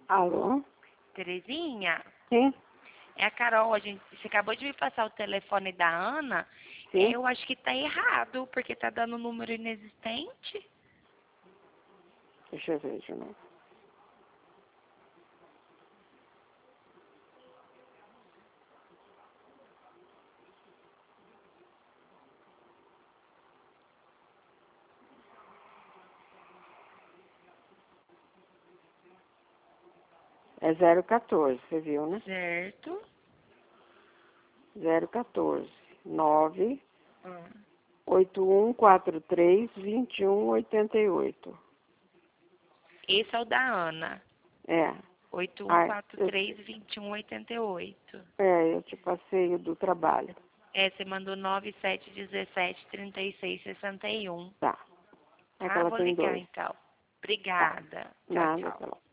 Alô? Terezinha, Sim? é a Carol. Você acabou de me passar o telefone da Ana. Sim? Eu acho que tá errado, porque tá dando um número inexistente. Deixa eu ver de novo. É 014, você viu, né? Certo. 014 9 Hum. 8143 2188. Esse é o da Ana. É. Oito um Ah, quatro eu, três 2188. eu te passei o do trabalho. Você mandou 97173661. Tá. É que Tá, ela vou tem ligar dois. então. Tá. Obrigada. Tchau, Nada, tchau. até lá.